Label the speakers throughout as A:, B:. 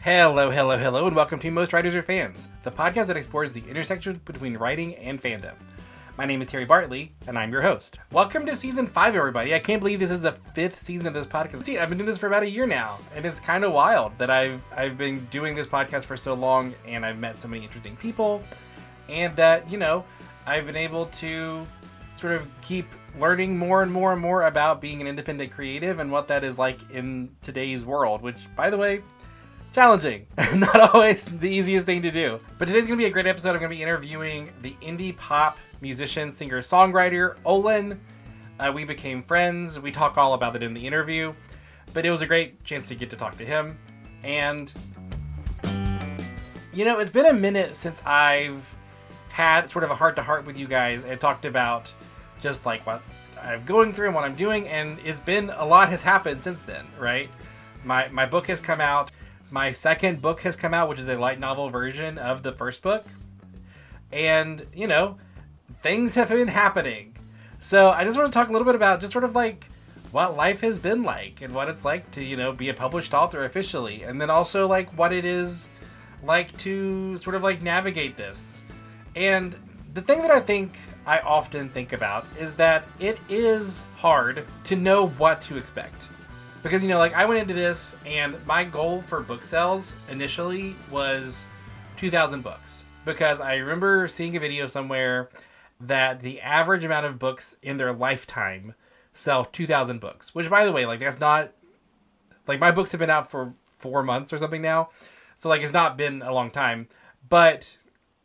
A: Hello, hello, hello, and welcome to Most Writers Are Fans, the podcast that explores the intersection between writing and fandom. My name is Terry Bartley, and I'm your host. Welcome to Season 5, everybody. I can't believe this is the 5th season of this podcast. See, I've been doing this for about a year now, and it's kind of wild that I've been doing this podcast for so long, and I've met so many interesting people, and that, I've been able to sort of keep learning more and more and more about being an independent creative and what that is like in today's world, which, by the way, challenging. Not always the easiest thing to do. But today's going to be a great episode. I'm going to be interviewing the indie pop musician, singer, songwriter, Olin. We became friends. We talk all about it in the interview. But it was a great chance to get to talk to him. And, it's been a minute since I've had sort of a heart-to-heart with you guys and talked about just like what I'm going through and what I'm doing. And it's been, a lot has happened since then, right? My book has come out. My second book has come out, which is a light novel version of the first book. And, things have been happening. So I just want to talk a little bit about just sort of like what life has been like and what it's like to, be a published author officially. And then also like what it is like to sort of like navigate this. And the thing that I often think about is that it is hard to know what to expect. Because, I went into this and my goal for book sales initially was 2,000 books. Because I remember seeing a video somewhere that the average amount of books in their lifetime sell 2,000 books. Which, by the way, that's not... my books have been out for 4 months or something now. So, it's not been a long time. But,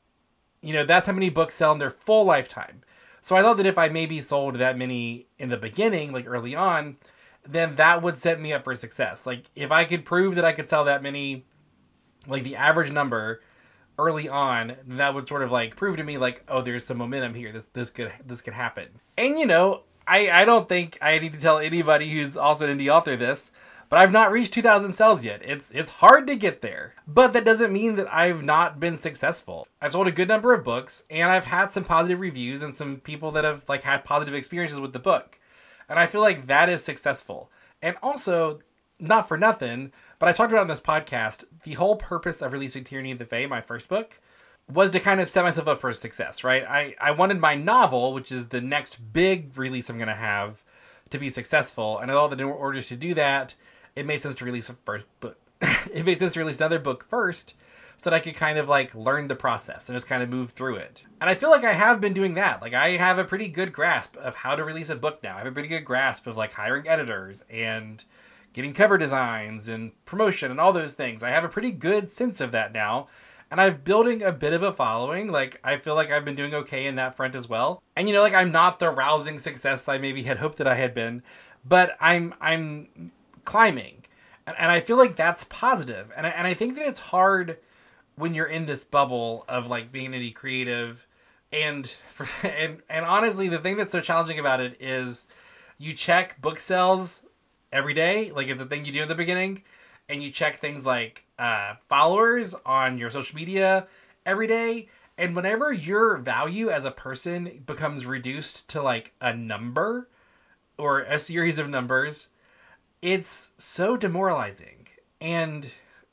A: that's how many books sell in their full lifetime. So I thought that if I maybe sold that many in the beginning, early on, then that would set me up for success. If I could prove that I could sell that many, the average number early on, that would sort of prove to me oh, there's some momentum here. This could happen. And I don't think I need to tell anybody who's also an indie author this, but I've not reached 2,000 sales yet. It's hard to get there, but that doesn't mean that I've not been successful. I've sold a good number of books, and I've had some positive reviews and some people that have had positive experiences with the book. And I feel like that is successful. And also, not for nothing, but I talked about on this podcast, the whole purpose of releasing Tyranny of the Fae, my first book, was to kind of set myself up for success, right? I wanted my novel, which is the next big release I'm going to have, to be successful. And I thought that in order to do that, it made sense to release a first book. It made sense to release another book first, so that I could kind of learn the process and just kind of move through it. And I feel like I have been doing that. I have a pretty good grasp of how to release a book now. I have a pretty good grasp of hiring editors and getting cover designs and promotion and all those things. I have a pretty good sense of that now. And I'm building a bit of a following. I feel like I've been doing okay in that front as well. And I'm not the rousing success I maybe had hoped that I had been, but I'm climbing. And I feel like that's positive. And I think that it's hard when you're in this bubble of being an indie creative, and honestly, the thing that's so challenging about it is you check book sales every day, it's a thing you do in the beginning, and you check things followers on your social media every day, and whenever your value as a person becomes reduced to a number or a series of numbers, it's so demoralizing. And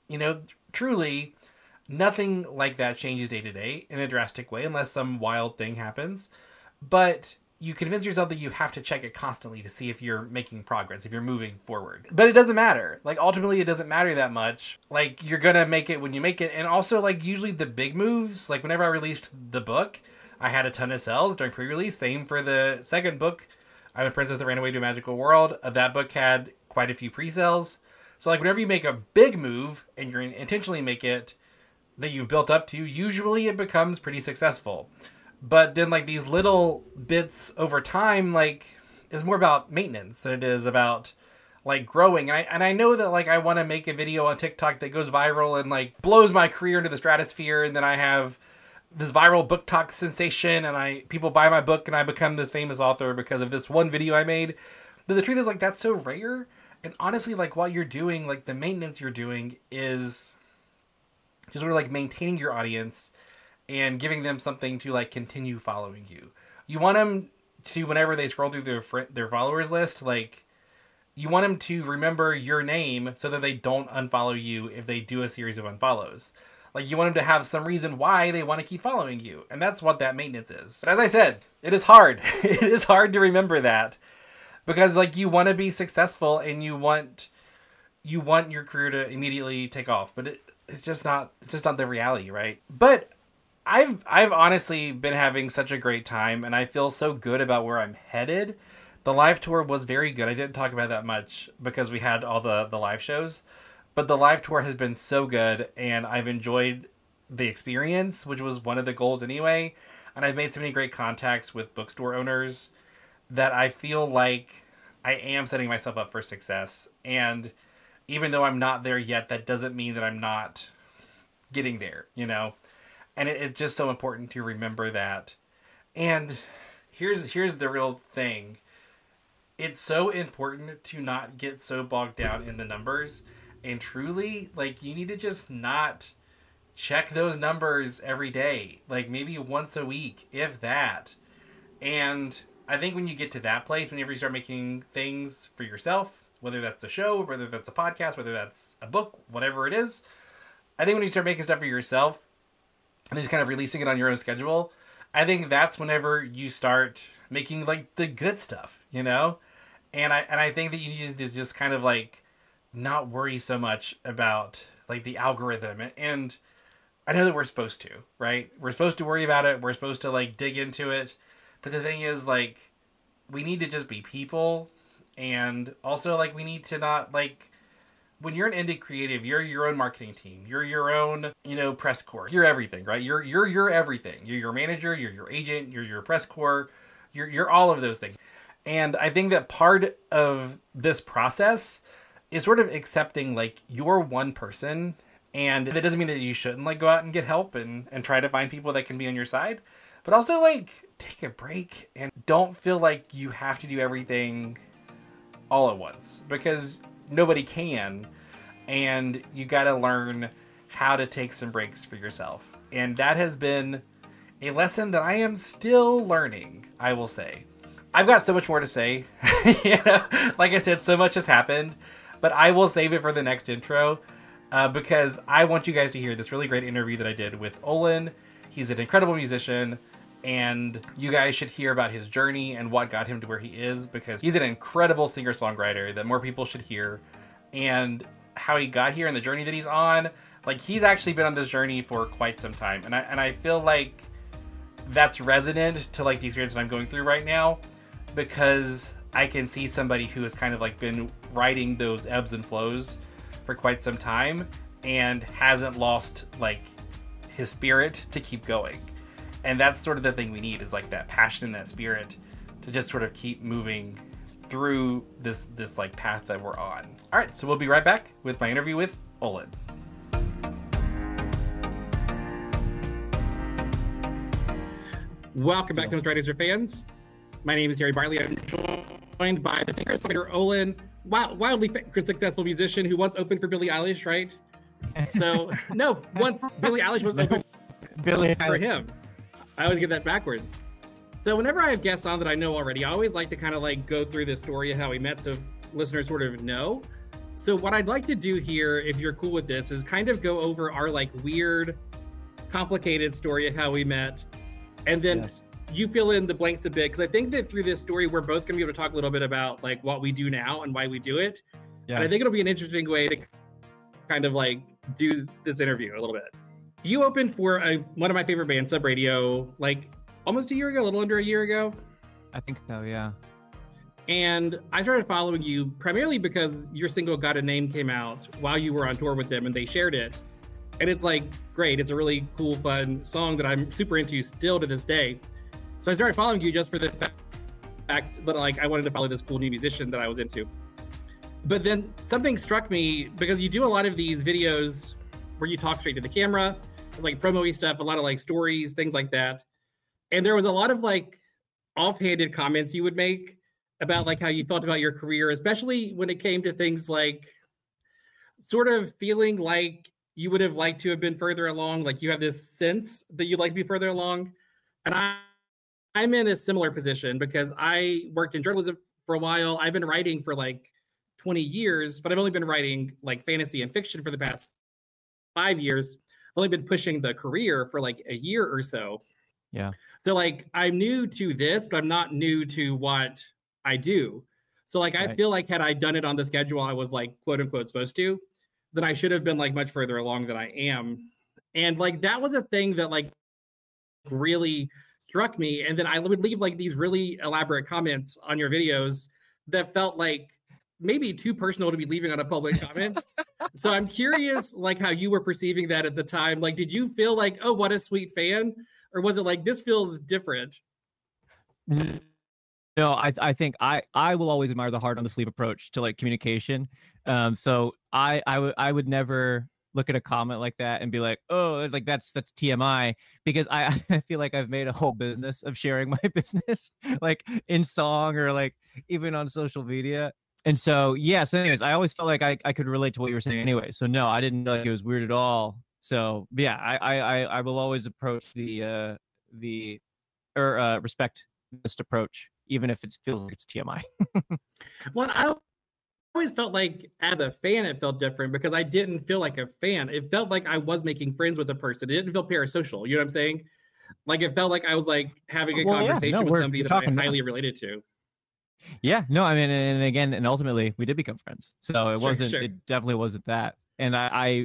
A: truly, nothing like that changes day to day in a drastic way unless some wild thing happens. But you convince yourself that you have to check it constantly to see if you're making progress, if you're moving forward. But it doesn't matter. Ultimately, it doesn't matter that much. You're going to make it when you make it. And also, usually the big moves, whenever I released the book, I had a ton of sales during pre-release. Same for the second book, I'm a Princess That Ran Away to a Magical World. That book had quite a few pre-sales. So, whenever you make a big move and you're intentionally make it that you've built up to, usually it becomes pretty successful. But then these little bits over time is more about maintenance than it is about growing. And I know that I want to make a video on TikTok that goes viral and blows my career into the stratosphere, and then I have this viral book talk sensation and people buy my book and I become this famous author because of this one video I made. But the truth is that's so rare. And honestly, what you're doing, the maintenance you're doing is just sort of maintaining your audience and giving them something to continue following you. You want them to, whenever they scroll through their followers list, you want them to remember your name so that they don't unfollow you if they do a series of unfollows. Like, you want them to have some reason why they want to keep following you. And that's what that maintenance is. But as I said, it is hard. It is hard to remember that. Because, like, you want to be successful and you want your career to immediately take off. But it's just not the reality, right? But I've honestly been having such a great time, and I feel so good about where I'm headed. The live tour was very good. I didn't talk about that much because we had all the live shows. But the live tour has been so good, and I've enjoyed the experience, which was one of the goals anyway. And I've made so many great contacts with bookstore owners that I feel like I am setting myself up for success. And even though I'm not there yet, that doesn't mean that I'm not getting there, you know? And it's just so important to remember that. And here's the real thing. It's so important to not get so bogged down in the numbers. And truly, like, you need to just not check those numbers every day. Like, maybe once a week, if that. And I think when you get to that place, whenever you start making things for yourself, whether that's a show, whether that's a podcast, whether that's a book, whatever it is, I think when you start making stuff for yourself and then just kind of releasing it on your own schedule, I think that's whenever you start making, like, the good stuff, you know? And I think that you need to just kind of, like, not worry so much about, like, the algorithm. And I know that we're supposed to, right? We're supposed to worry about it. We're supposed to, like, dig into it. But the thing is, like, we need to just be people. And also, like, we need to not, like, when you're an indie creative, you're your own marketing team. You're your own, you know, press corps. You're everything, right? You're everything. You're your manager. You're your agent. You're your press corps. You're all of those things. And I think that part of this process is sort of accepting, like, you're one person. And that doesn't mean that you shouldn't, like, go out and get help and try to find people that can be on your side. But also, like, take a break and don't feel like you have to do everything all at once. Because nobody can. And you got to learn how to take some breaks for yourself. And that has been a lesson that I am still learning, I will say. I've got so much more to say. You know, like I said, so much has happened. But I will save it for the next intro because I want you guys to hear this really great interview that I did with Olin. He's an incredible musician, and you guys should hear about his journey and what got him to where he is, because he's an incredible singer-songwriter that more people should hear, and how he got here and the journey that he's on. Like, he's actually been on this journey for quite some time, and I feel like that's resonant to, like, the experience that I'm going through right now, because I can see somebody who has kind of, like, been riding those ebbs and flows for quite some time and hasn't lost, like, his spirit to keep going. And that's sort of the thing we need, is, like, that passion and that spirit to just sort of keep moving through this like, path that we're on. All right, so we'll be right back with my interview with Olin. Welcome back to Most Writers Are Fans. My name is Terry Bartley. I'm joined by the singer-songwriter Olin, wildly successful musician who once opened for Billie Eilish, right? So, no, once Billie Eilish was open for him. I always get that backwards. So whenever I have guests on that I know already, I always like to kind of, like, go through this story of how we met so listeners sort of know. So what I'd like to do here, if you're cool with this, is kind of go over our, like, weird, complicated story of how we met. And then you fill in the blanks a bit, because I think that through this story, we're both going to be able to talk a little bit about, like, what we do now and why we do it. Yeah. And I think it'll be an interesting way to kind of, like, do this interview a little bit. You opened for one of my favorite bands, Sub Radio, like, almost a year ago, a little under a year ago.
B: I think so, yeah.
A: And I started following you primarily because your single Got a Name came out while you were on tour with them, and they shared it. And it's, like, great. It's a really cool, fun song that I'm super into still to this day. So I started following you just for the fact that, like, I wanted to follow this cool new musician that I was into. But then something struck me, because you do a lot of these videos where you talk straight to the camera. It's like promo-y stuff, a lot of, like, stories, things like that. And there was a lot of, like, offhanded comments you would make about, like, how you felt about your career, especially when it came to things like sort of feeling like you would have liked to have been further along. Like, you have this sense that you'd like to be further along. And I'm in a similar position because I worked in journalism for a while. I've been writing for, like,
B: 20 years, but I've only been writing like fantasy and fiction for the past 5 years. I've only been pushing the career for like a year or so.
C: Yeah.
B: So like I'm new to this, but I'm not new to what I do. So like I feel like had I done it on the schedule I was like quote unquote supposed to, then I should have been like much further along than I am. And like that was a thing that like really struck me. And then I would leave like these really elaborate comments on your videos that felt like maybe too personal to be leaving on a public comment. So I'm curious like how you were perceiving that at the time. Like, did you feel like, oh, what a sweet fan? Or was it like, this feels different?
C: No, I think I will always admire the heart on the sleeve approach to like communication. So I would never look at a comment like that and be like, oh, like that's TMI, because I feel like I've made a whole business of sharing my business, like in song or like even on social media. And so, yeah. So anyways, I always felt like I could relate to what you were saying anyway. So no, I didn't feel like it was weird at all. So yeah, I will always approach the respect this approach, even if it feels like it's TMI.
B: Well, I always felt like as a fan, it felt different because I didn't feel like a fan. It felt like I was making friends with a person. It didn't feel parasocial. You know what I'm saying? Like it felt like I was like having a conversation with somebody that I highly related to.
C: Yeah, no, I mean, and again, and ultimately we did become friends. So it definitely wasn't that. And I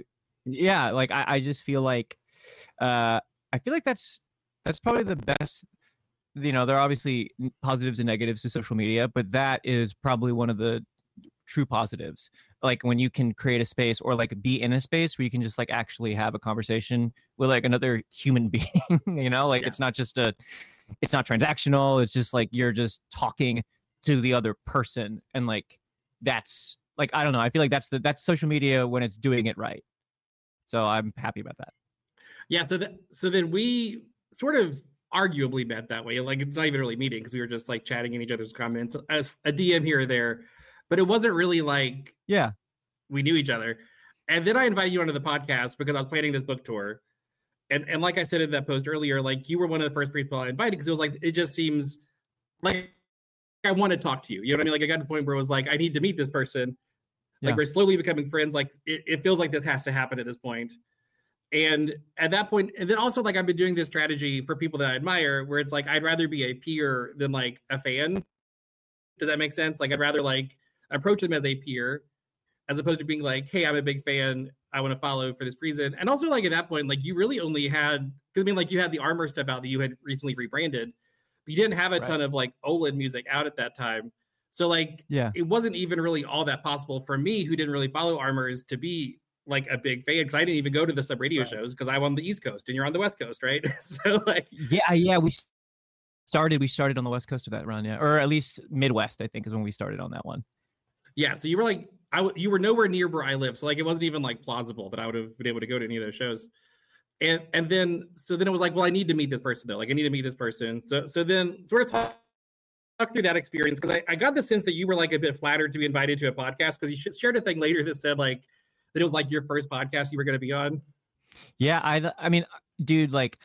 C: just feel like, I feel like that's probably the best. You know, there are obviously positives and negatives to social media, but that is probably one of the true positives. Like when you can create a space or like be in a space where you can just like actually have a conversation with like another human being, you know, like it's not transactional. It's just like you're just talking to the other person. And like, that's like, I don't know. I feel like that's social media when it's doing it right. So I'm happy about that.
B: Yeah. So then we sort of arguably met that way. Like it's not even really meeting because we were just like chatting in each other's comments as a DM here or there, but it wasn't really like, we knew each other. And then I invited you onto the podcast because I was planning this book tour. And like I said in that post earlier, like you were one of the first people I invited because it was like, it just seems like I want to talk to you. You know what I mean? Like I got to the point where it was like, I need to meet this person. Like we're slowly becoming friends. Like it feels like this has to happen at this point. And at that point, and then also like I've been doing this strategy for people that I admire where it's like, I'd rather be a peer than like a fan. Does that make sense? Like I'd rather like approach them as a peer as opposed to being like, hey, I'm a big fan. I want to follow for this reason. And also like at that point, like you really only had, because I mean, like you had the Armor stuff out that you had recently rebranded. But you didn't have a ton of like OLED music out at that time. So like, it wasn't even really all that possible for me who didn't really follow Armors to be like a big fan because I didn't even go to the sub radio shows because I'm on the East Coast and you're on the West Coast, right? So like,
C: we started on the West Coast of that run, or at least Midwest, I think, is when we started on that one.
B: Yeah, so you were like, you were nowhere near where I live, so like it wasn't even like plausible that I would have been able to go to any of those shows. And then it was like, well, I need to meet this person though. Like I need to meet this person. So then sort of talk through that experience because I got the sense that you were like a bit flattered to be invited to a podcast because you shared a thing later that said like that it was like your first podcast you were going to be on.
C: Yeah, I mean, dude, like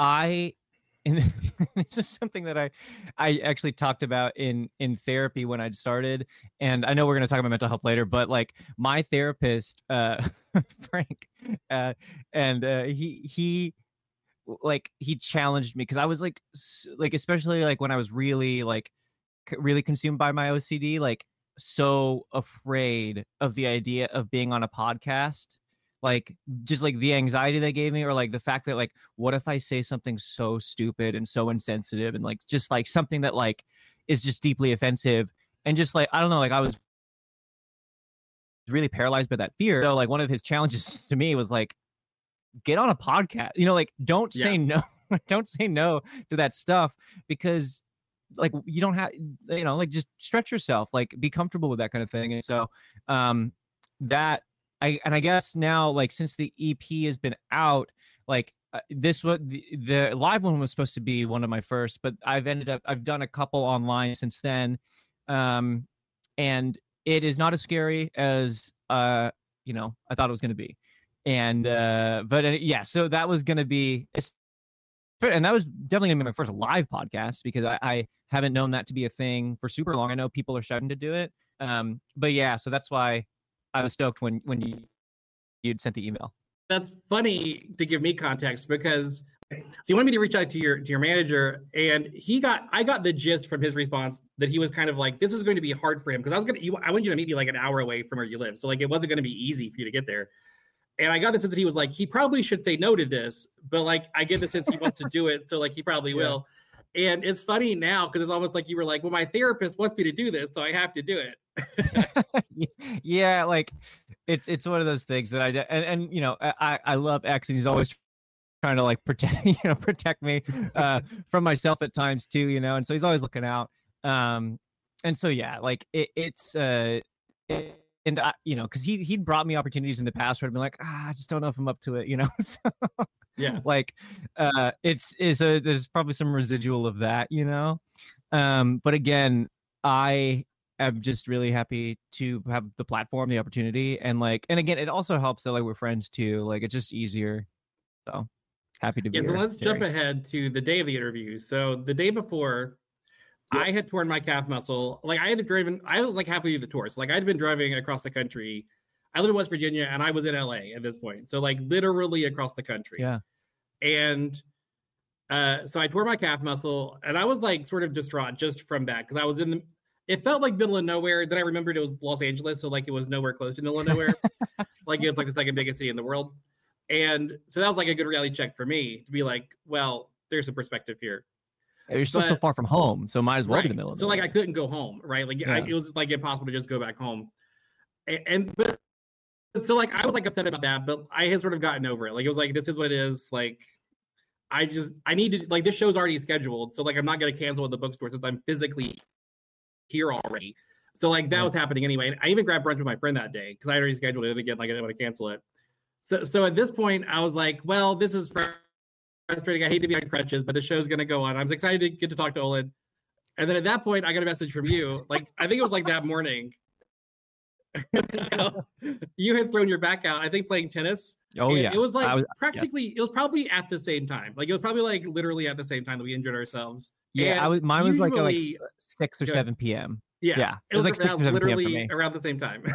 C: and this is something that I actually talked about in therapy when I'd started, and I know we're going to talk about mental health later, but like my therapist, Frank, and he challenged me because I was like especially like when I was really consumed by my OCD, like so afraid of the idea of being on a podcast, like just like the anxiety they gave me, or like the fact that like what if I say something so stupid and so insensitive and like just like something that like is just deeply offensive, and just like I don't know, like I was really paralyzed by that fear. So like one of his challenges to me was like, get on a podcast, you know, like don't say no don't say no to that stuff, because like you don't have, you know, like just stretch yourself, like be comfortable with that kind of thing. And so that I guess now, like since the EP has been out, like this was the live one was supposed to be one of my first, but I've done a couple online since then, and it is not as scary as you know I thought it was going to be. And so that was going to be, and that was definitely going to be my first live podcast because I haven't known that to be a thing for super long. I know people are starting to do it, But yeah, so that's why I was stoked when you'd sent the email.
B: That's funny to give me context because so you wanted me to reach out to your manager, and I got the gist from his response that he was kind of like, this is going to be hard for him because I wanted you to meet me like an hour away from where you live, so like it wasn't going to be easy for you to get there. And I got the sense that he was like, he probably should say no to this, but like I get the sense he wants to do it, so like he probably will. And it's funny now because it's almost like you were like, well, my therapist wants me to do this, so I have to do
C: it. Yeah, like it's one of those things that and you know, I love X, and he's always trying to like protect me from myself at times too, you know, and so he's always looking out. And so yeah, like and you know, because he'd brought me opportunities in the past where I'd been like, I just don't know if I'm up to it, you know. So
B: yeah,
C: like there's probably some residual of that, you know. But again, I am just really happy to have the platform, the opportunity, and again, it also helps that like we're friends too. Like it's just easier. So happy to be here.
B: So let's jump ahead to the day of the interview. So the day before, I had torn my calf muscle. Like I was like halfway through the tour. So like I'd been driving across the country. I live in West Virginia and I was in LA at this point. So like literally across the country.
C: Yeah.
B: And so I tore my calf muscle and I was like sort of distraught just from that. Cause I was it felt like middle of nowhere. Then I remembered it was Los Angeles. So like it was nowhere close to middle of nowhere. Like it was like the second biggest city in the world. And so that was like a good reality check for me to be like, well, there's a perspective here.
C: You're still so far from home, so might as well be the middle of
B: so like I couldn't go home, right? Like it was like impossible to just go back home. But so like I was like upset about that, but I had sort of gotten over it. Like it was like, this is what it is. Like I need to, like, this show's already scheduled, so like I'm not going to cancel at the bookstore since I'm physically here already. So like that was happening anyway. And I even grabbed brunch with my friend that day because I already scheduled it again. Like I didn't want to cancel it. So at this point I was like, well, this is frustrating. I hate to be on crutches, but the show's going to go on. I was excited to get to talk to Olin. And then at that point, I got a message from you. Like, I think it was like that morning. You had thrown your back out, I think, playing tennis.
C: Oh, yeah.
B: It was like it was probably at the same time. Like, it was probably like literally at the same time that we injured ourselves.
C: Yeah, mine was like 6 or 7 p.m.
B: Yeah.
C: It was like 6 or 7
B: literally
C: p.m.
B: around the same time.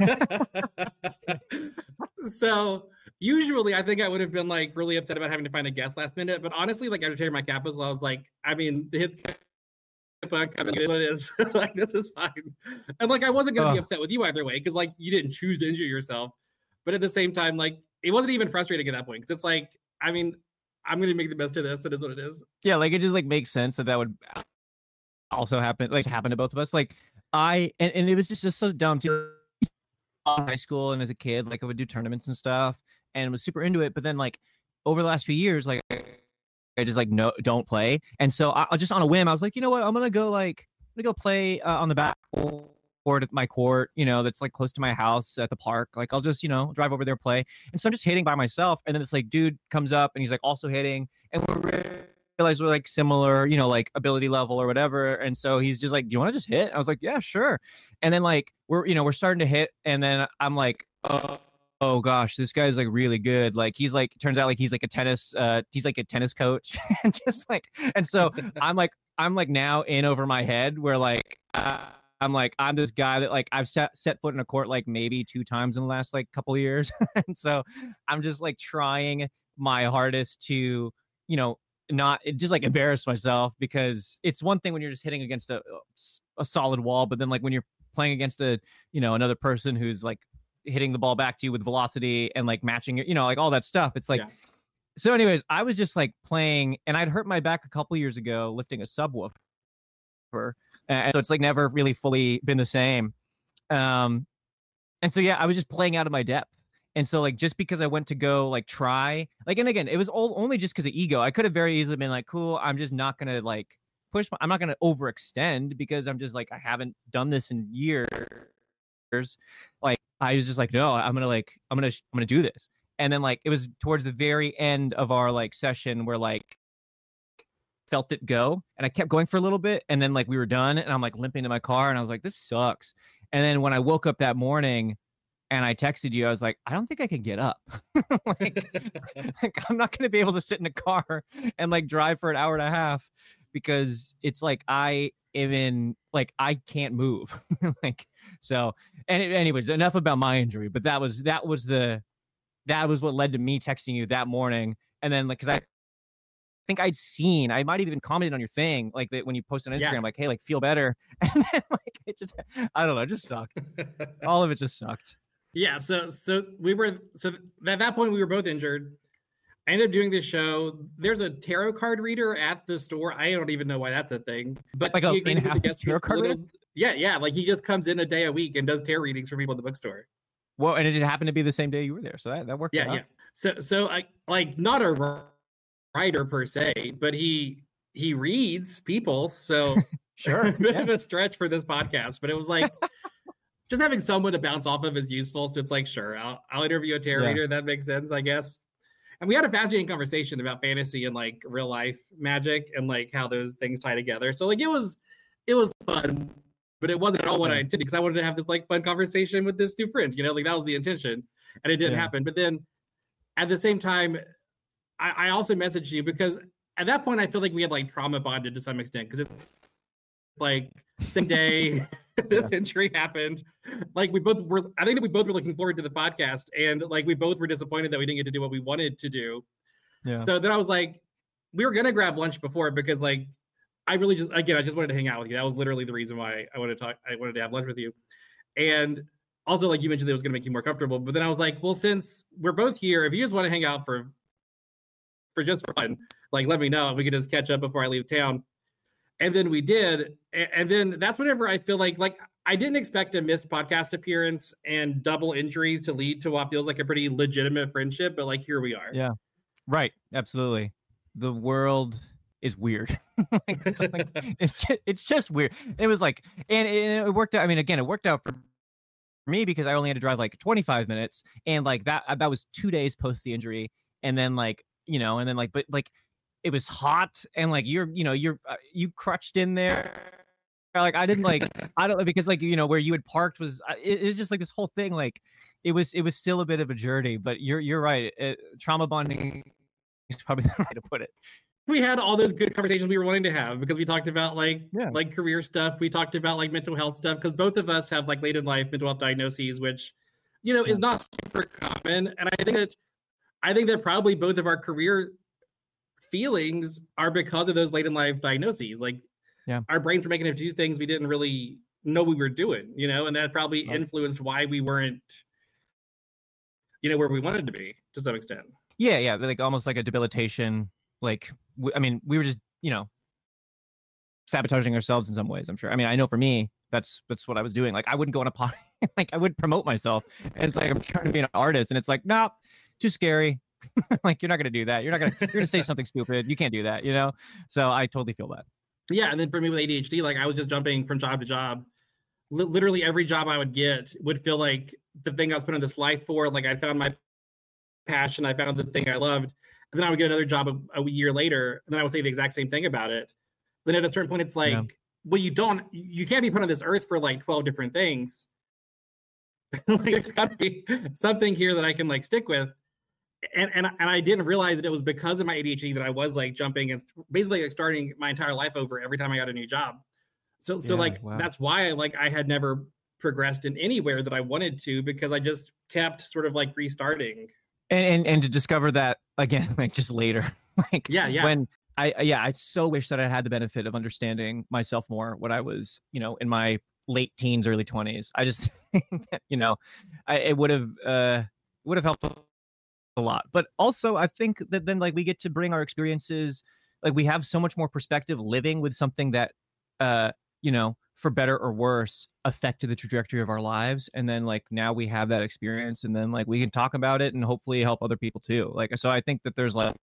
B: So usually I think I would have been like really upset about having to find a guest last minute, but honestly, like after tearing my capitals, I was like, I mean, the hits kept on coming. What it is. Like, this is fine. And like I wasn't gonna be upset with you either way, because like you didn't choose to injure yourself. But at the same time, like it wasn't even frustrating at that point, because it's like, I mean, I'm gonna make the best of this. It is what it is.
C: Yeah, like it just like makes sense that would also happen to both of us. Like and it was just so dumb too. In high school and as a kid, like I would do tournaments and stuff and was super into it, but then like over the last few years, like I just like don't play. And so I just on a whim, I was like, you know what, I'm gonna go play on the back court at my court, you know, that's like close to my house at the park. Like I'll just, you know, drive over there, play. And so I'm just hitting by myself, and then this like dude comes up and he's like also hitting, and realize we're like similar, you know, like ability level or whatever. And so he's just like, do you want to just hit? I was like, yeah, sure. And then like we're starting to hit, and then I'm like, oh gosh, this guy's like really good. Like he's like, turns out like he's like a tennis coach. And just like, and so I'm like now in over my head where like I'm this guy that like I've set foot in a court like maybe 2 times in the last like couple of years. And so I'm just like trying my hardest to, you know, not just like embarrass myself, because it's one thing when you're just hitting against a solid wall, but then like when you're playing against another person who's like hitting the ball back to you with velocity and like matching it, you know, like all that stuff. It's like, So anyways, I was just like playing, and I'd hurt my back a couple years ago lifting a subwoofer. And so it's like never really fully been the same. And so, yeah, I was just playing out of my depth. And so like, just because I went to go like try, like, and again, it was only just because of ego. I could have very easily been like, cool, I'm just not going to like I'm not going to overextend, because I'm just like, I haven't done this in years. Like, I was just like, no, I'm going to do this. And then like, it was towards the very end of our like session where like felt it go, and I kept going for a little bit, and then like we were done, and I'm like limping to my car, and I was like, this sucks. And then when I woke up that morning and I texted you, I was like, I don't think I can get up. like I'm not going to be able to sit in a car and like drive for an hour and a half, because it's like I can't move. Like, so, and anyways, enough about my injury, but that was what led to me texting you that morning. And then, like, because I think I might have even commented on your thing, like, that when you posted on Instagram, like, hey, like, feel better. And then, like, it just, I don't know, it just sucked. All of it just sucked.
B: Yeah. So at that point we were both injured. I ended up doing this show. There's a tarot card reader at the store. I don't even know why that's a thing. But
C: like, an in-house tarot card reader?
B: Yeah. Like, he just comes in a day a week and does tarot readings for people at the bookstore.
C: Well, and it happened to be the same day you were there, so that worked out.
B: Yeah. So I, like, not a writer per se, but he reads people. So
C: sure,
B: a bit of a stretch for this podcast, but it was like just having someone to bounce off of is useful. So it's like, sure, I'll interview a tarot reader. That makes sense, I guess. And we had a fascinating conversation about fantasy and, like, real life magic and, like, how those things tie together. So, like, it was fun, but it wasn't at all what I intended, because I wanted to have this, like, fun conversation with this new friend, you know, like, that was the intention, and it didn't happen. But then at the same time, I also messaged you because at that point I feel like we had, like, trauma bonded to some extent, because it's like same day this injury happened. Like, I think that we both were looking forward to the podcast, and, like, we both were disappointed that we didn't get to do what we wanted to do. Yeah. So then I was like, we were gonna grab lunch before, because, like, I just wanted to hang out with you. That was literally the reason why I wanted to have lunch with you. And also, like, you mentioned that it was gonna make you more comfortable. But then I was like, well, since we're both here, if you just want to hang out for just fun, like, let me know. We could just catch up before I leave town. And then we did. And then that's whenever I feel like I didn't expect a missed podcast appearance and double injuries to lead to what feels like a pretty legitimate friendship. But, like, here we are.
C: Yeah. Right. Absolutely. The world is weird. It's just weird. It was like, and it worked out. I mean, again, it worked out for me because I only had to drive like 25 minutes, and, like, that was 2 days post the injury. And then, like, you know, and then, like, but, like, it was hot, and, like, you crutched in there. Like, I didn't, like, I don't, because, like, you know, where you had parked was, it's just like this whole thing. Like, it was still a bit of a journey, but you're right. Trauma bonding is probably the way to put it.
B: We had all those good conversations we were wanting to have, because we talked about, like, like, career stuff. We talked about, like, mental health stuff, because both of us have, like, late in life mental health diagnoses, which, you know, is not super common. And I think that probably both of our career feelings are because of those late in life diagnoses. Like, our brains were making us do things we didn't really know we were doing, you know, and that probably influenced why we weren't, you know, where we wanted to be to some extent.
C: Yeah. Like, almost like a debilitation. Like, I mean, we were just, you know, sabotaging ourselves in some ways, I'm sure. I mean, I know for me, that's what I was doing. Like, I wouldn't go on a pod, like, I would promote myself. And it's like, I'm trying to be an artist, and it's like, nope, too scary. Like, you're not going to do that. You're going to say something stupid. You can't do that, you know? So I totally feel that.
B: Yeah. And then for me with ADHD, like, I was just jumping from job to job. Literally every job I would get would feel like the thing I was put on this life for. Like, I found my passion. I found the thing I loved. And then I would get another job a year later, and then I would say the exact same thing about it. Then at a certain point, it's like, well, you can't be put on this earth for, like, 12 different things. Like, there's got to be something here that I can, like, stick with. And I didn't realize that it was because of my ADHD that I was, like, jumping and basically, like, starting my entire life over every time I got a new job. So that's why I had never progressed in anywhere that I wanted to, because I just kept sort of, like, restarting.
C: And to discover that again, like, just later, like, when I so wish that I had the benefit of understanding myself more when I was, you know, in my late teens, early 20s. I just think that, you know, it would have helped a lot. But also, I think that then, like, we get to bring our experiences, like, we have so much more perspective living with something that, you know, for better or worse, affected the trajectory of our lives. And then, like, now we have that experience, and then, like, we can talk about it and hopefully help other people too. Like, so I think that there's, like,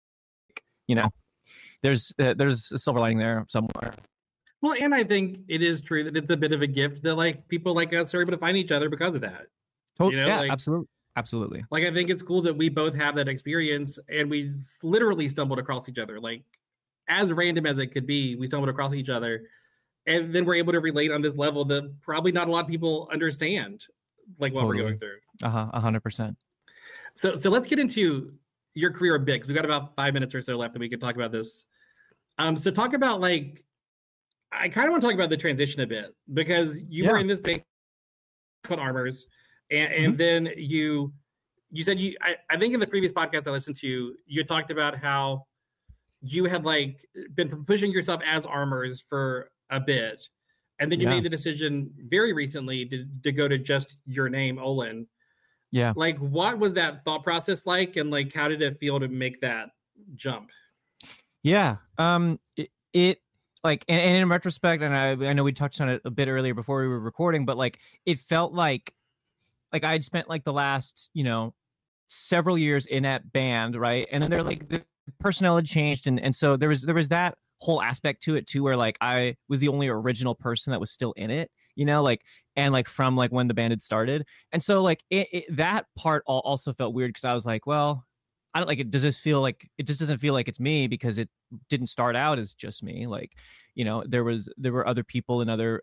C: you know, there's a silver lining there somewhere.
B: Well, and I think it is true that it's a bit of a gift that, like, people like us are able to find each other because of that.
C: Totally. You know? Yeah, like, absolutely.
B: Like, I think it's cool that we both have that experience, and we literally stumbled across each other. Like, as random as it could be, we stumbled across each other. And then we're able to relate on this level that probably not a lot of people understand, like, what we're going through.
C: 100%.
B: So let's get into your career a bit, because we've got about 5 minutes or so left that we can talk about this. So talk about like, I kind of want to talk about the transition a bit, because you were in this band called Armors, and then you said I think in the previous podcast I listened to, you talked about how you had like been pushing yourself as Armors for a bit, and then you made the decision very recently to go to just your name, Olin.
C: Yeah.
B: Like, what was that thought process like, and like, how did it feel to make that jump?
C: Yeah. It like, and in retrospect, and I know we touched on it a bit earlier before we were recording, but like, it felt like I'd spent like the last, several years in that band, right? And then the personnel had changed, and so there was that whole aspect to it too, where like I was the only original person that was still in it, and like from like when the band had started, and so like that part also felt weird, because I was like, well, I don't like it. Does this feel like it just doesn't feel like it's me, because it didn't start out as just me. Like, there were other people and other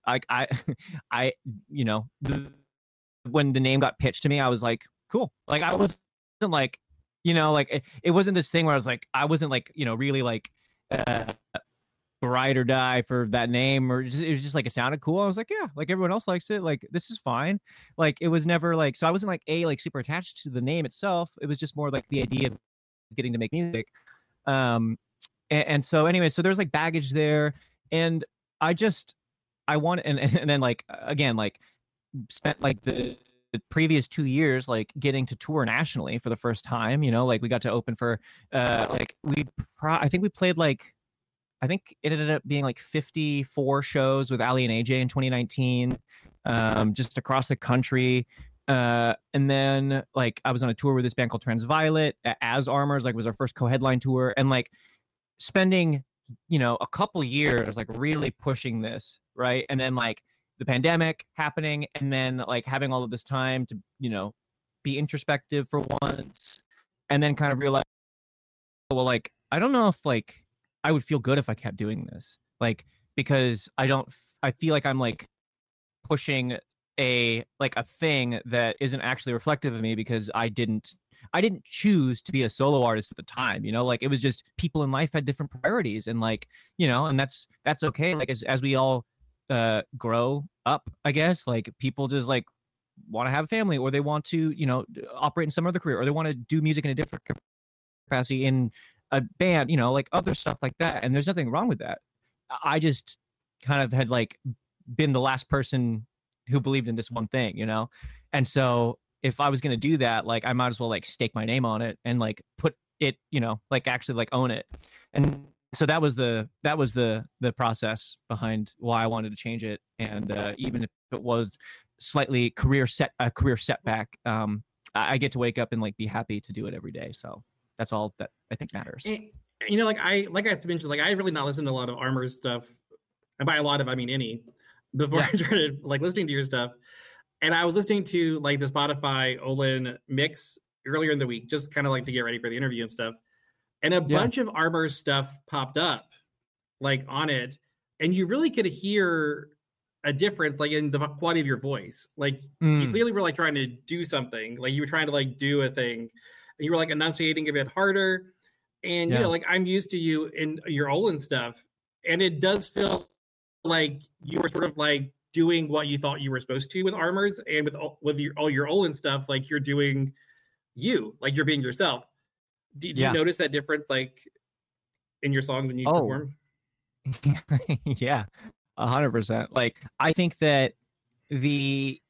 C: when the name got pitched to me, I was like, cool. Like I wasn't like, like it wasn't this thing where I was like, I wasn't like, really like ride or die for that name, or it was just like, it sounded cool. I was like, yeah, like everyone else likes it. Like this is fine. Like it was never like, so I wasn't like like super attached to the name itself. It was just more like the idea of getting to make music. And so anyway, so there's like baggage there, and I want, and then like, again, like spent like the previous 2 years like getting to tour nationally for the first time, like we got to open for like I think we played like, I think it ended up being like 54 shows with Ali and AJ in 2019, just across the country. And then like I was on a tour with this band called Transviolet as Armors, like was our first co-headline tour, and like spending, a couple years like really pushing this, right? And then like the pandemic happening, and then like having all of this time to, be introspective for once, and then kind of realize, well, like I don't know if like I would feel good if I kept doing this, like, because I feel like I'm like pushing a thing that isn't actually reflective of me, because I didn't choose to be a solo artist at the time, like it was just people in life had different priorities, and like, and that's okay. Like as we all grow up, I guess, like people just like want to have a family, or they want to, operate in some other career, or they want to do music in a different capacity in a band, like other stuff like that. And there's nothing wrong with that. I just kind of had like been the last person who believed in this one thing, and so if I was going to do that, like I might as well like stake my name on it and like put it, like actually like own it. And so that was the process behind why I wanted to change it. And even if it was slightly career setback, I get to wake up and like be happy to do it every day. So that's all that I think matters.
B: And, like I mentioned, like I really not listened to a lot of Armors stuff, and by a lot of I mean any, before I started like listening to your stuff. And I was listening to like the Spotify Olin mix earlier in the week, just kind of like to get ready for the interview and stuff. And a bunch of Armors stuff popped up like on it, and you really could hear a difference like in the quality of your voice. Like you clearly were like trying to do something, like you were trying to like do a thing, and you were like enunciating a bit harder. And like I'm used to you in your Olin stuff, and it does feel like you were sort of like doing what you thought you were supposed to with Armors, and with all your Olin stuff, like you're doing like you're being yourself. Do you notice that difference like in your songs when you perform?
C: Yeah, 100%. Like I think that the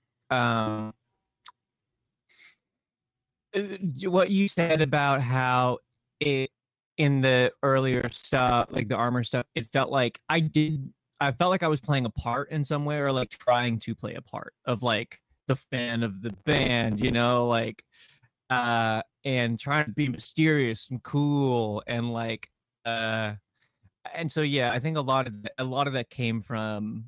C: what you said about how it in the earlier stuff, like the Armor stuff, it felt like I felt like I was playing a part in some way, or like trying to play a part of like the fan of the band, like and trying to be mysterious and cool, and like and so I think a lot of that came from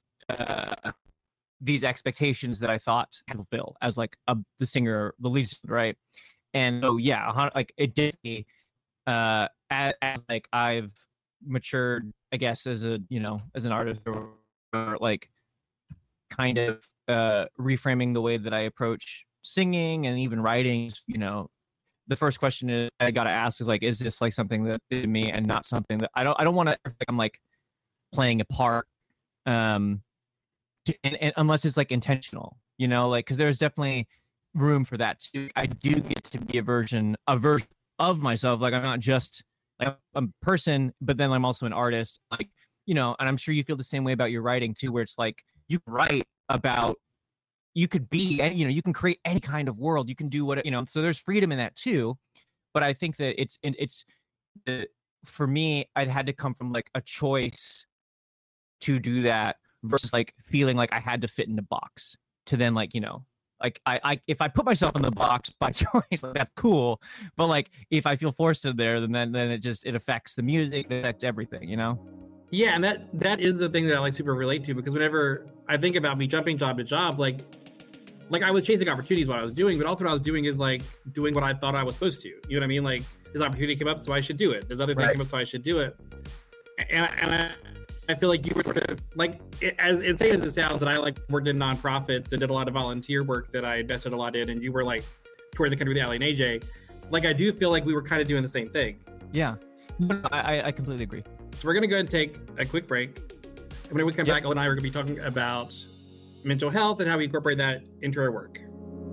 C: these expectations that I thought I fulfill as like the singer, the lead singer, right? And so like it did me as like I've matured, I guess, as a as an artist, or like kind of reframing the way that I approach singing and even writing, the first question I got to ask is like, is this like something that did me and not something that I don't want to like I'm like playing a part, and unless it's like intentional, you know, like, because there's definitely room for that too. I do get to be a version of myself. Like I'm not just like a person, but then I'm also an artist. Like, you know, and I'm sure you feel the same way about your writing too, where it's like you can write about, you could be, and you know, you can create any kind of world. You can do what, you know. So there's freedom in that too. But I think that it's for me, I'd had to come from like a choice to do that versus like feeling like I had to fit in a box to then like, you know, like I if I put myself in the box by choice, like, that's cool. But like if I feel forced to there, then it affects the music, it affects everything, you know?
B: Yeah, and that is the thing that I like super relate to, because whenever I think about me jumping job to job, like I was chasing opportunities what I was doing, but also what I was doing is like doing what I thought I was supposed to. You know what I mean? Like this opportunity came up, so I should do it. This other thing came up, so I should do it. And I feel like you were sort of like, as insane as it sounds, and I like worked in nonprofits and did a lot of volunteer work that I invested a lot in, and you were like touring the country with Ali and AJ. Like I do feel like we were kind of doing the same thing.
C: Yeah, I completely agree.
B: So we're gonna go ahead and take a quick break. And when we come back, Ola and I are gonna be talking about mental health and how we incorporate that into our work.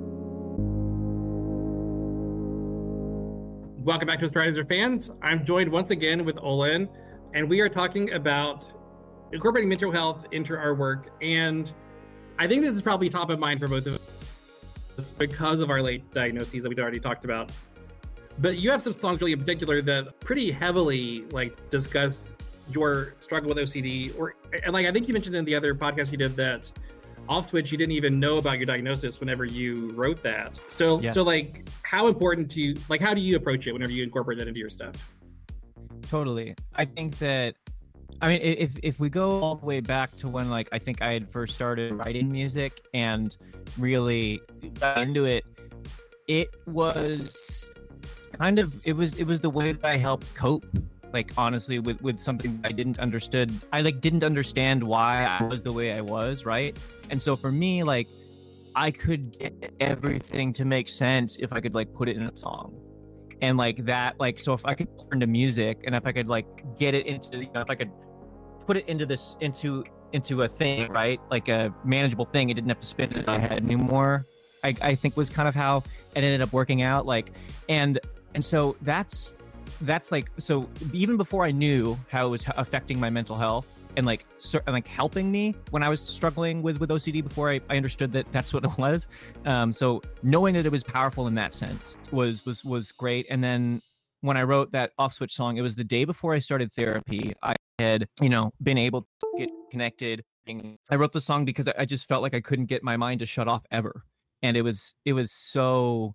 B: Welcome back to Astralizer Fans. I'm joined once again with Olin, and we are talking about incorporating mental health into our work. And I think this is probably top of mind for both of us because of our late diagnoses that we'd already talked about. But you have some songs really in particular that pretty heavily like discuss your struggle with OCD, and like I think you mentioned in the other podcast you did that off switch, you didn't even know about your diagnosis whenever you wrote that. So like how important to you, like how do you approach it whenever you incorporate that into your stuff? Totally.
C: I think that, I mean, if we go all the way back to when like I think I had first started writing music and really got into it, it was kind of, it was the way that I helped cope, like honestly, with something I didn't understood. I like didn't understand why I was the way I was, right? And so for me, like I could get everything to make sense if I could like put it in a song. And like that, like, so if I could turn to music and if I could like get it into, you know, if I could put it into this, into a thing, right? Like a manageable thing, it didn't have to spin in my head anymore. I think was kind of how it ended up working out. Like, and so that's like, so even before I knew how it was affecting my mental health and like helping me when I was struggling with OCD, before I understood that that's what it was. So knowing that it was powerful in that sense was great. And then when I wrote that Off Switch song, it was the day before I started therapy. I had, you know, been able to get connected. I wrote the song because I just felt like I couldn't get my mind to shut off ever. And it was so,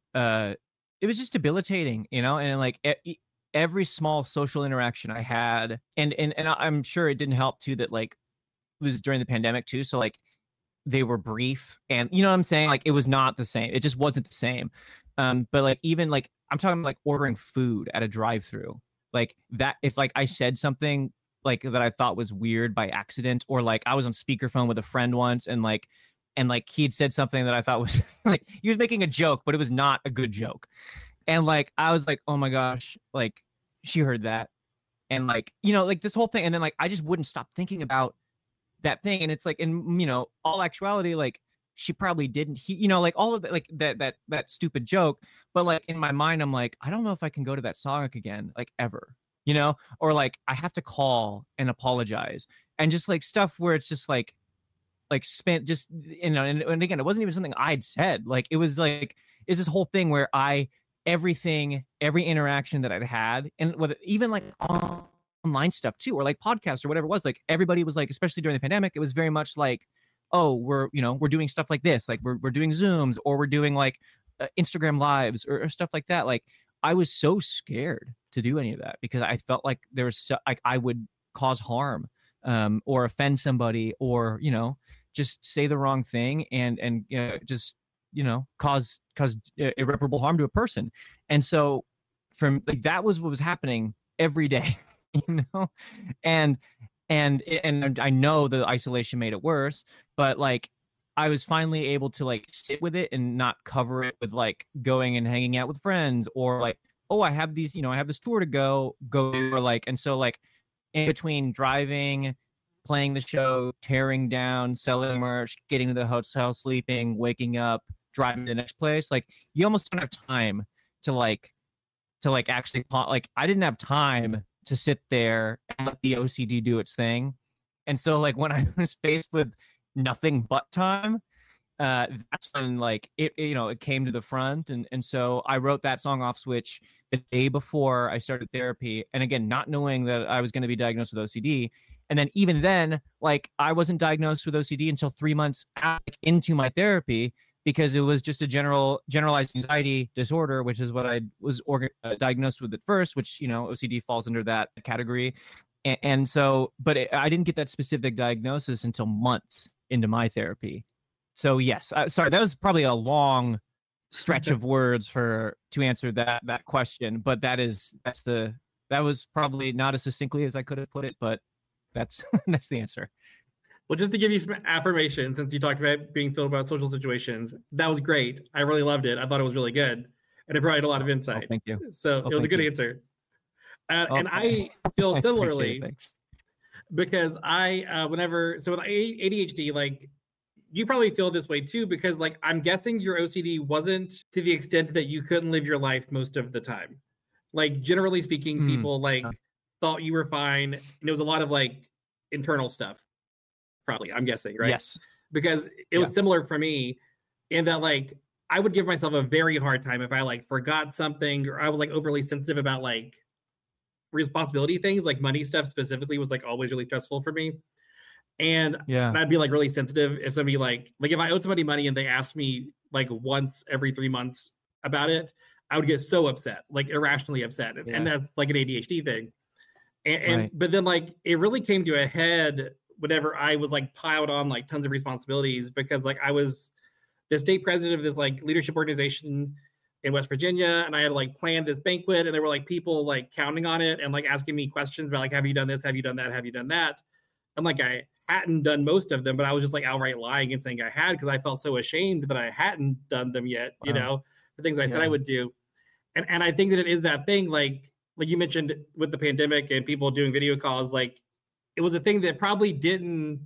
C: it was just debilitating, you know, and like every small social interaction I had, and I'm sure it didn't help too that like it was during the pandemic too. So like they were brief, and you know what I'm saying? Like it was not the same. It just wasn't the same. But like even like I'm talking like ordering food at a drive-through, like that, if like I said something like that I thought was weird by accident, or like I was on speakerphone with a friend once and like he had said something that I thought was like he was making a joke, but it was not a good joke. And like I was like, oh my gosh, like she heard that. And like, you know, like this whole thing. And then like I just wouldn't stop thinking about that thing. And it's like, in, you know, all actuality, like she probably didn't, you know, like all of that, like that stupid joke. But like in my mind, I'm like, I don't know if I can go to that Sonic again, like ever, you know, or like I have to call and apologize, and just like stuff where it's just like spent just, you know, and again, it wasn't even something I'd said. Like it was like, is this whole thing where every interaction that I'd had, and with even like online stuff too, or like podcasts or whatever it was, like everybody was like, especially during the pandemic, it was very much like, oh, we're doing stuff like this, like we're doing Zooms, or we're doing like Instagram lives or stuff like that. Like I was so scared to do any of that because I felt like there was like I would cause harm, or offend somebody, or, you know, just say the wrong thing and just, you know, cause irreparable harm to a person. And so from like that was what was happening every day, you know, and I know the isolation made it worse, but like I was finally able to like sit with it and not cover it with like going and hanging out with friends or like, oh, I have these, I have this tour to go or like, and so like in between driving, playing the show, tearing down, selling merch, getting to the hotel, sleeping, waking up, driving to the next place, like you almost don't have time to like actually like I didn't have time to sit there and let the OCD do its thing. And so like when I was faced with nothing but time, that's when like it came to the front. And so I wrote that song Off Switch the day before I started therapy. And again, not knowing that I was going to be diagnosed with OCD. And then even then, like I wasn't diagnosed with OCD until 3 months into my therapy, because it was just a generalized anxiety disorder, which is what I was diagnosed with at first, which, OCD falls under that category. And so, but I didn't get that specific diagnosis until months into my therapy. So yes, sorry, that was probably a long stretch of words to answer that question, but that was probably not as succinctly as I could have put it, but that's the answer.
B: Well, just to give you some affirmation, since you talked about being filled about social situations, that was great. I really loved it. I thought it was really good, and it provided a lot of insight.
C: Oh, thank you.
B: So it was a good answer. And I feel similarly because I, with ADHD, like you probably feel this way too, because like I'm guessing your OCD wasn't to the extent that you couldn't live your life most of the time. Like generally speaking, people like thought you were fine. And it was a lot of like internal stuff. Probably, I'm guessing, right?
C: Yes.
B: Because it was similar for me in that like I would give myself a very hard time if I like forgot something or I was like overly sensitive about like responsibility things, like money stuff specifically was like always really stressful for me. And I'd be like really sensitive if somebody like if I owed somebody money and they asked me like once every 3 months about it, I would get so upset, like irrationally upset. And that's like an ADHD thing. And but then like it really came to a head whenever I was like piled on like tons of responsibilities, because like I was the state president of this like leadership organization in West Virginia, and I had like planned this banquet, and there were like people like counting on it and like asking me questions about like, have you done this? Have you done that? Have you done that? And like I hadn't done most of them, but I was just like outright lying and saying I had, because I felt so ashamed that I hadn't done them yet, the things I said I would do. And I think that it is that thing, like you mentioned with the pandemic and people doing video calls, like it was a thing that probably didn't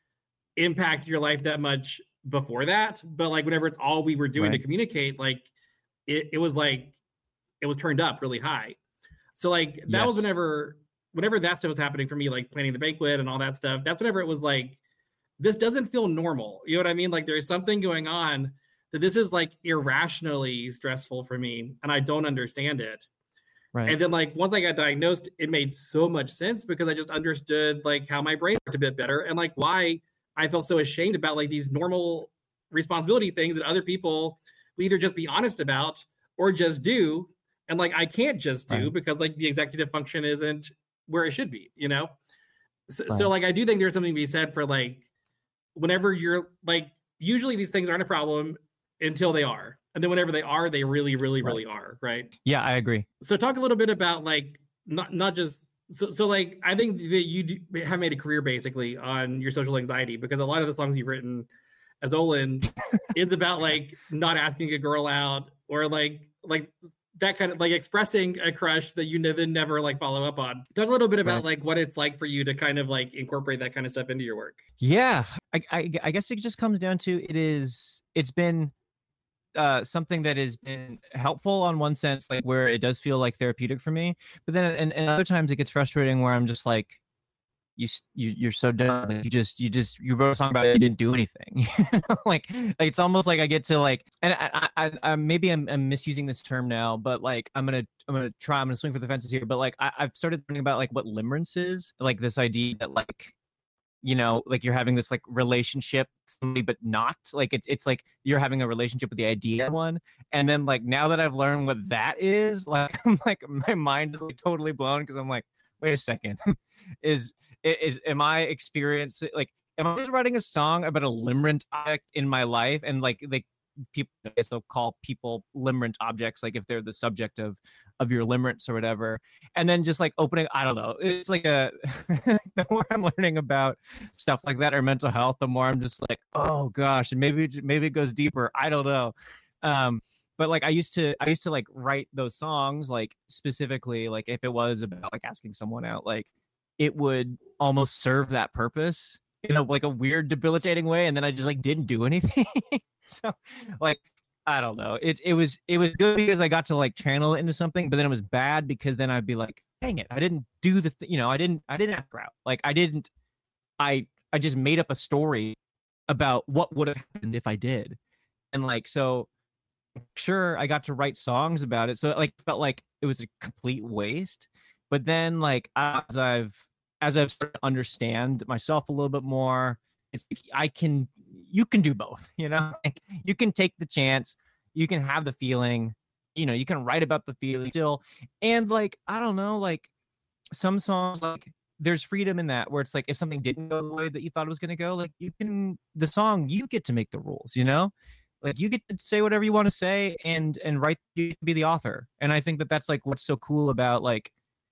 B: impact your life that much before that. But like whenever it's all we were doing to communicate, like it was like, it was turned up really high. So like that was whenever that stuff was happening for me, like planning the banquet and all that stuff, that's whenever it was like, this doesn't feel normal. You know what I mean? Like there's something going on that this is like irrationally stressful for me and I don't understand it. Right. And then like once I got diagnosed, it made so much sense because I just understood like how my brain worked a bit better and like why I felt so ashamed about like these normal responsibility things that other people will either just be honest about or just do. And like I can't just do because like the executive function isn't where it should be, So like I do think there's something to be said for like whenever you're like, usually these things aren't a problem until they are. And then whenever they are, they really, really, really are, right?
C: Yeah, I agree.
B: So talk a little bit about like not just so like I think that you have made a career basically on your social anxiety, because a lot of the songs you've written as Olin is about like not asking a girl out or like that kind of like expressing a crush that you then never like follow up on. Talk a little bit about like what it's like for you to kind of like incorporate that kind of stuff into your work.
C: Yeah, I guess it just comes down to it's been something that has been helpful on one sense, like where it does feel like therapeutic for me, but then and other times it gets frustrating where I'm just like, you're so done. Like you wrote a song about it, you didn't do anything. like it's almost like I get to like, and I maybe I'm misusing this term now, but like I'm gonna swing for the fences here, but like I've started learning about like what limerence is, like this idea that like, like you're having this like relationship with somebody, but not like it's like you're having a relationship with the idea of one. And then like now that I've learned what that is, like I'm like my mind is like totally blown, because I'm like, wait a second, am I experiencing like, am I just writing a song about a limerent object in my life? And like people, I guess they'll call people limerent objects, like if they're the subject of your limerence or whatever. And then just like opening, I don't know, it's like a the more I'm learning about stuff like that or mental health, the more I'm just like, oh gosh, and maybe it goes deeper, I don't know. But like I used to like write those songs, like specifically, like if it was about like asking someone out, like it would almost serve that purpose in a like a weird debilitating way, and then I just like didn't do anything. So like I don't know, it was good because I got to like channel it into something, but then it was bad because then I'd be like, dang it, I didn't do the I didn't act out, like I just made up a story about what would have happened if I did. And like, so sure, I got to write songs about it, so it like felt like it was a complete waste. But then like as I've started to understand myself a little bit more, it's like you can do both, like you can take the chance, you can have the feeling, you can write about the feeling still. And like, I don't know, like some songs, like there's freedom in that, where it's like if something didn't go the way that you thought it was going to go, like you get to make the rules, like you get to say whatever you want to say and write, you be the author. And I think that that's like what's so cool about like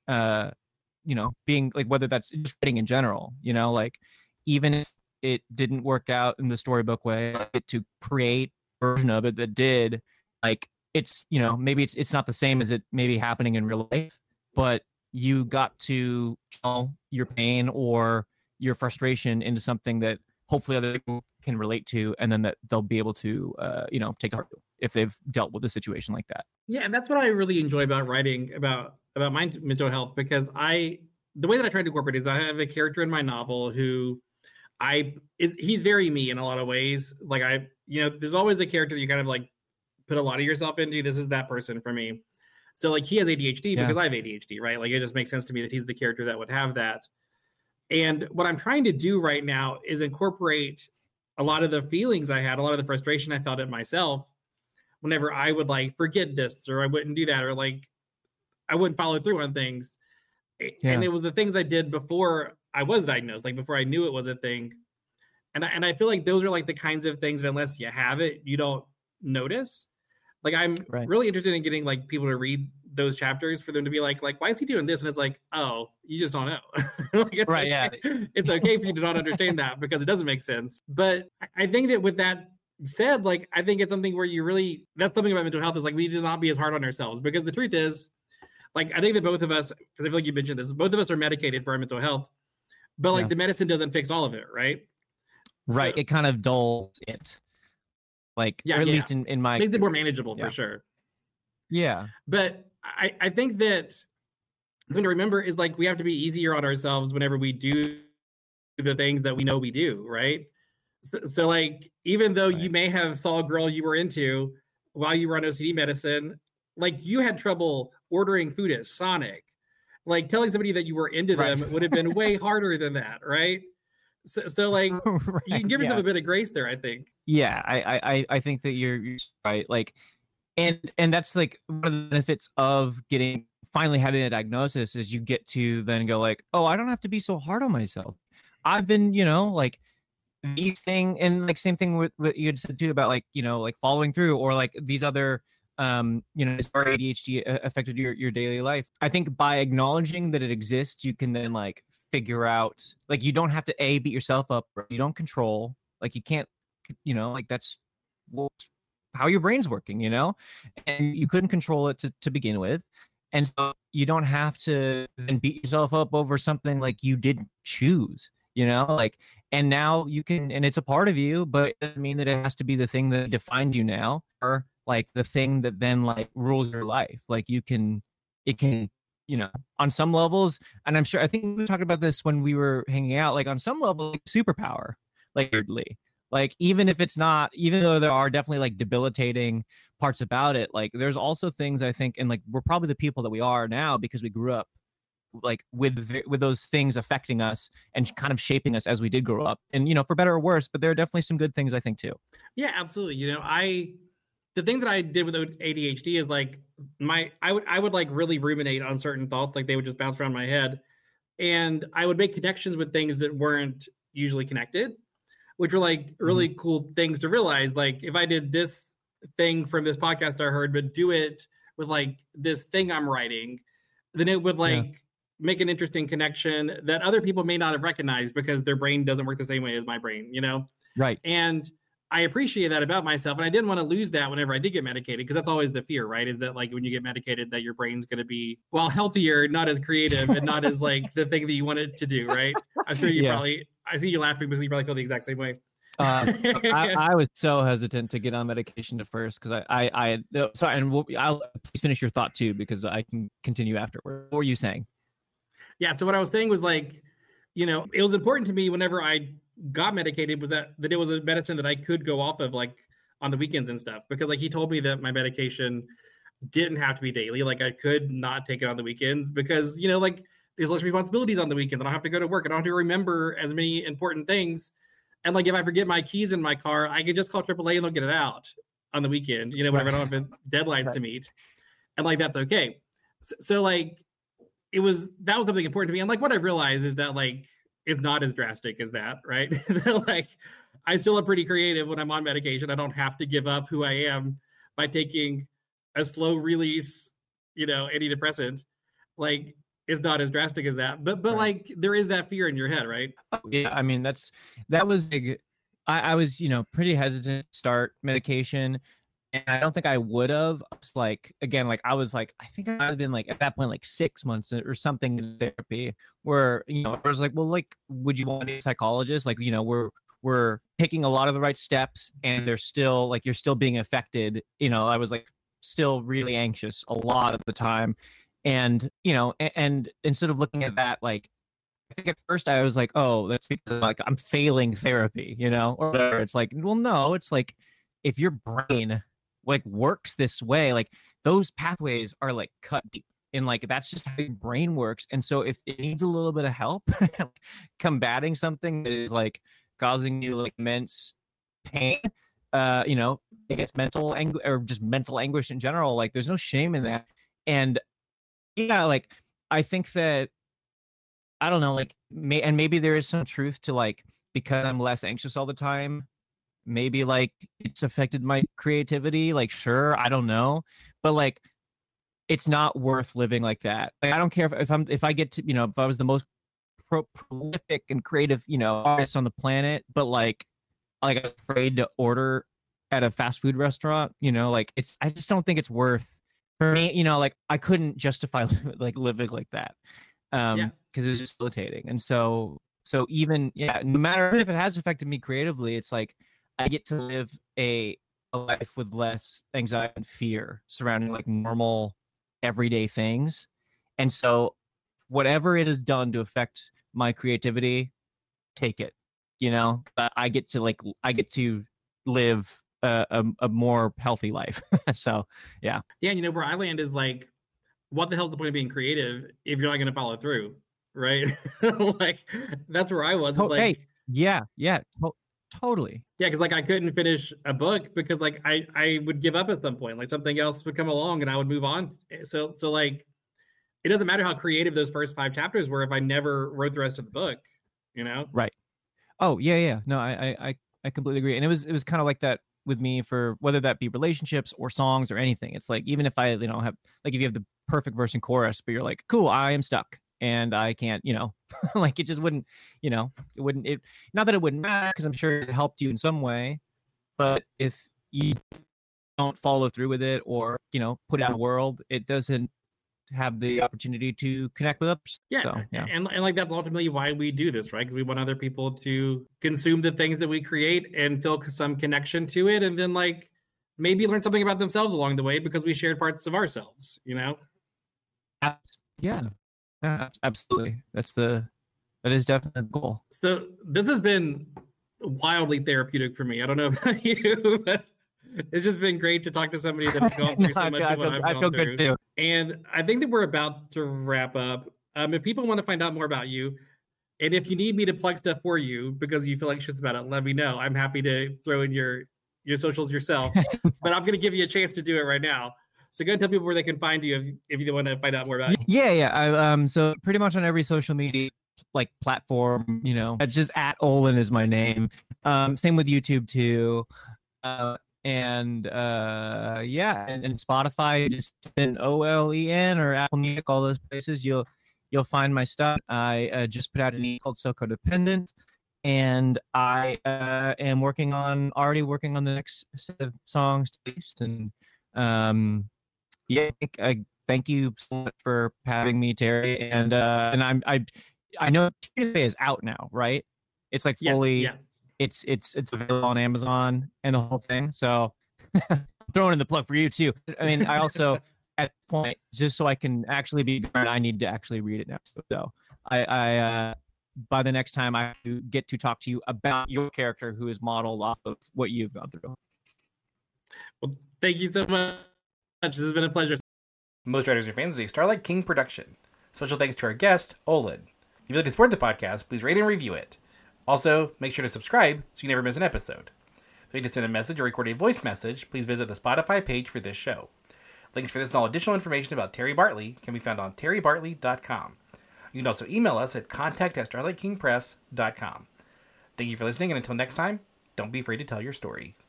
C: being like, whether that's just writing in general, like even if it didn't work out in the storybook way, like, to create a version of it that did, like it's maybe it's not the same as it maybe happening in real life, but you got to channel your pain or your frustration into something that hopefully other people can relate to, and then that they'll be able to take to heart if they've dealt with a situation like that.
B: Yeah, and that's what I really enjoy about writing about my mental health, because the way that I try to incorporate is I have a character in my novel who he's very me in a lot of ways. Like there's always a character that you kind of like put a lot of yourself into. This is that person for me. So like he has ADHD because I have ADHD, right? Like it just makes sense to me that he's the character that would have that. And what I'm trying to do right now is incorporate a lot of the feelings I had, a lot of the frustration I felt at myself whenever I would like forget this, or I wouldn't do that, or like I wouldn't follow through on things. Yeah. And it was the things I did before I was diagnosed, like before I knew it was a thing. And I feel like those are like the kinds of things that unless you have it, you don't notice. Like I'm really interested in getting like people to read those chapters for them to be like, why is he doing this? And it's like, oh, you just don't know. Like it's okay. Yeah. It's okay for you to not understand that because it doesn't make sense. But I think that with that said, like, I think it's something where that's something about mental health is like, we need to not be as hard on ourselves, because the truth is, like, I think that both of us, because I feel like you mentioned this, both of us are medicated for our mental health, but like the medicine doesn't fix all of it, right?
C: Right. So, it kind of dulls it. Like, or at least in my...
B: Makes it more manageable for sure.
C: Yeah.
B: But I think that something to remember is like, we have to be easier on ourselves whenever we do the things that we know we do, right? So like, even though you may have saw a girl you were into while you were on OCD medicine, like you had trouble ordering food at Sonic. Like telling somebody that you were into them would have been way harder than that, right? So like you can give yourself a bit of grace there, I think.
C: Yeah, I think that you're right. Like, and that's like one of the benefits of finally having a diagnosis is you get to then go like, oh, I don't have to be so hard on myself. I've been, like these things, and like same thing with what you had said too about like, like following through, or like these other as far as ADHD affected your daily life. I think by acknowledging that it exists, you can then like figure out, like, you don't have to beat yourself up. You don't control, like you can't, like that's how your brain's working, and you couldn't control it to begin with. And so you don't have to then beat yourself up over something like you didn't choose, like, and now you can, and it's a part of you, but it doesn't mean that it has to be the thing that defines you now, or like the thing that then like rules your life. Like it can, on some levels, and I think we talked about this when we were hanging out, like on some level, like superpower, like weirdly, like even though there are definitely like debilitating parts about it, like there's also things I think, and like we're probably the people that we are now because we grew up like with those things affecting us and kind of shaping us as we did grow up, and for better or worse, but there are definitely some good things I think too.
B: Yeah, absolutely. The thing that I did with ADHD is like I would like really ruminate on certain thoughts, like they would just bounce around my head, and I would make connections with things that weren't usually connected, which were like really cool things to realize. Like if I did this thing from this podcast I heard, but do it with like this thing I'm writing, then it would like make an interesting connection that other people may not have recognized because their brain doesn't work the same way as my brain, you know?
C: Right.
B: And I appreciate that about myself. And I didn't want to lose that whenever I did get medicated, because that's always the fear, right? Is that like when you get medicated that your brain's going to be, well, healthier, not as creative and not as like the thing that you want it to do, right? I'm sure you probably, I see you laughing because you probably feel the exact same way.
C: I was so hesitant to get on medication at first because sorry, and I'll please finish your thought too, because I can continue afterward. What were you saying?
B: Yeah. So what I was saying was like, you know, it was important to me whenever I got medicated was that it was a medicine that I could go off of like on the weekends and stuff, because like he told me that my medication didn't have to be daily. Like I could not take it on the weekends because, you know, like there's less responsibilities on the weekends. I don't have to go to work. I don't have to remember as many important things. And like if I forget my keys in my car, I could just call AAA and they'll get it out on the weekend, you know, whenever I don't have deadlines to meet. And like that's okay. So like that was something important to me. And like what I realized is that like is not as drastic as that, right? Like I still am pretty creative when I'm on medication. I don't have to give up who I am by taking a slow release, you know, antidepressant. Like it's not as drastic as that. But like there is that fear in your head, right?
C: Oh, yeah, I mean that was big. I was, you know, pretty hesitant to start medication. And I don't think I would have. It's like, again, like I was like, I think I might have been like at that point, like 6 months or something in therapy where, you know, I was like, well, like, would you want a psychologist? Like, you know, we're taking a lot of the right steps and they're still like, you're still being affected. You know, I was like still really anxious a lot of the time. And, you know, and instead of looking at that, like, I think at first I was like, oh, that's because like I'm failing therapy, you know, or whatever. It's like, well, no, it's like if your brain like works this way, like those pathways are like cut deep, and like that's just how your brain works. And so if it needs a little bit of help combating something that is like causing you like immense pain, you know, I guess mental or just mental anguish in general, like there's no shame in that. And yeah, like I think that I don't know, like maybe there is some truth to like, because I'm less anxious all the time, maybe like it's affected my creativity. Like, sure, I don't know, but like, it's not worth living like that. Like, I don't care if I get to, you know, if I was the most prolific and creative, you know, artist on the planet, but like I was afraid to order at a fast food restaurant, you know, like I just don't think it's worth for me, you know, like I couldn't justify like living like that. Because it's just debilitating. And so even, no matter if it has affected me creatively, it's like I get to live a life with less anxiety and fear surrounding like normal everyday things. And so whatever it has done to affect my creativity, take it, you know. I get to live a more healthy life. So yeah,
B: you know, where I land is like, what the hell's the point of being creative if you're not going to follow through, right? Like that's where I was. Like,
C: hey, totally.
B: Yeah, because like I couldn't finish a book because like I would give up at some point. Like something else would come along and I would move on. So like it doesn't matter how creative those first 5 chapters were if I never wrote the rest of the book, you know?
C: Right. Oh yeah. No, I completely agree. And it was kind of like that with me for whether that be relationships or songs or anything. It's like even if I, you know, have like if you have the perfect verse and chorus, but you're like, cool, I am stuck and I can't, you know, like it just wouldn't, you know, it not that it wouldn't matter because I'm sure it helped you in some way, but if you don't follow through with it or, you know, put it out in the world, it doesn't have the opportunity to connect with others.
B: And like that's ultimately why we do this, right? Because we want other people to consume the things that we create and feel some connection to it, and then like maybe learn something about themselves along the way because we shared parts of ourselves, you know?
C: Yeah, absolutely. That is definitely the goal.
B: So this has been wildly therapeutic for me. I don't know about you, but it's just been great to talk to somebody that has gone through so much of what I've gone through. Good too. And I think that we're about to wrap up. If people want to find out more about you, and if you need me to plug stuff for you because you feel anxious about it, let me know. I'm happy to throw in your socials yourself, but I'm going to give you a chance to do it right now. So go and tell people where they can find you if you want to find out more about you.
C: Yeah. So pretty much on every social media like platform, you know, it's just @Olin is my name. Same with YouTube too. And yeah, and Spotify, just in OLEN or Apple Music, all those places, you'll find my stuff. I just put out an EP called So Codependent, and I am already working on the next set of songs to release. And yeah, I thank you so much for having me, Terry. And I know Tuesday is out now, right? It's like fully, it's available on Amazon and the whole thing. So I'm throwing in the plug for you too. I mean, I also at the point, just so I can actually be, I need to actually read it now. So I by the next time I get to talk to you about your character who is modeled off of what you've gone through.
B: Well, thank you so much. This has been a pleasure.
A: Most Writers and Fans is a Starlight King production. Special thanks to our guest, Olin. If you'd like to support the podcast, please rate and review it. Also, make sure to subscribe so you never miss an episode. If you'd like to send a message or record a voice message, please visit the Spotify page for this show. Links for this and all additional information about Terry Bartley can be found on terrybartley.com. You can also email us at contact@starlightkingpress.com. Thank you for listening, and until next time, don't be afraid to tell your story.